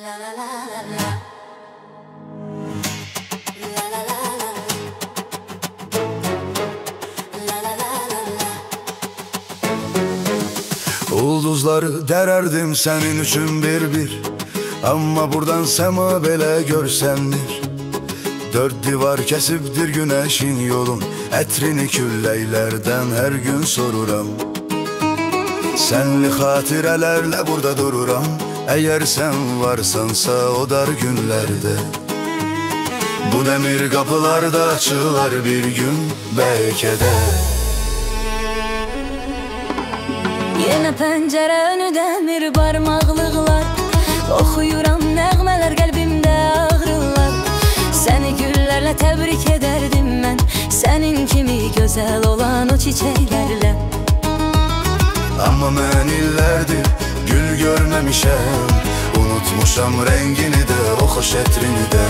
Ulduzları dererdim senin üçün bir. Amma buradan sema belə görsəndir. Dörd divar kəsibdir güneşin yolun, ətrini külləklərdən hər gün soruram. Sənli xatirələrlə burada dururam, əgər sən varsansa o dar günlərdə. Bu dəmir qapılarda açılar bir gün bəlkə də. Yenə pəncərə önü dəmir barmaqlıqlar, oxuyuram nəğmələr qəlbimdə ağrılar. Səni güllərlə təbrik edərdim mən, sənin kimi gözəl olan o çiçəklərlə. Amma mən illərdir gül görməmişəm, unutmuşam rəngini də, o xoş ətrini də.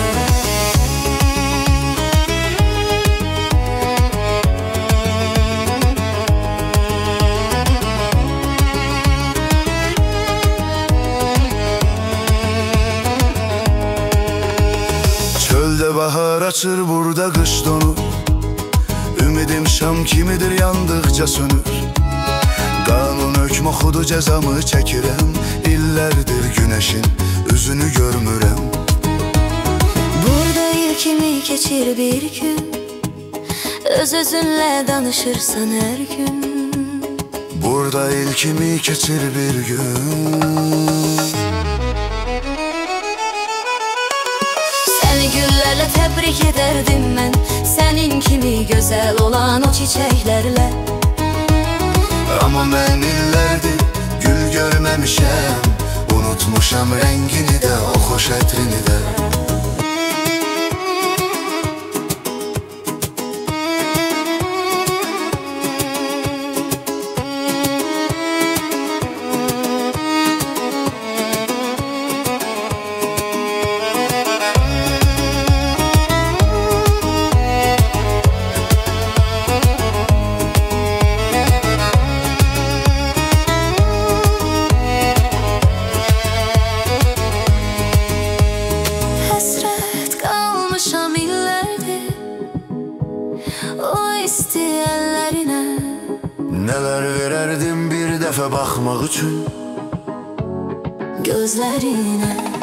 Çöldə bahar açır, burada qış donur. Ümidim şam kimidir, yandıqca sönür. Qanun hökm oxudu, cəzamı çəkirəm. İllərdir günəşin üzünü görmürəm. Burada il kimi keçir bir gün, öz-özünlə danışırsan hər gün. Burada il kimi keçir bir gün. Səni güllərlə təbrik edərdim mən, sənin kimi gözəl olan o çiçəklərlə. Amma mən illərdir gül görməmişəm, unutmuşam rəngini də, o xoş ətrini də. İstəyənlərinə Nələr verərdim bir dəfə baxmaq üçün gözlərinə.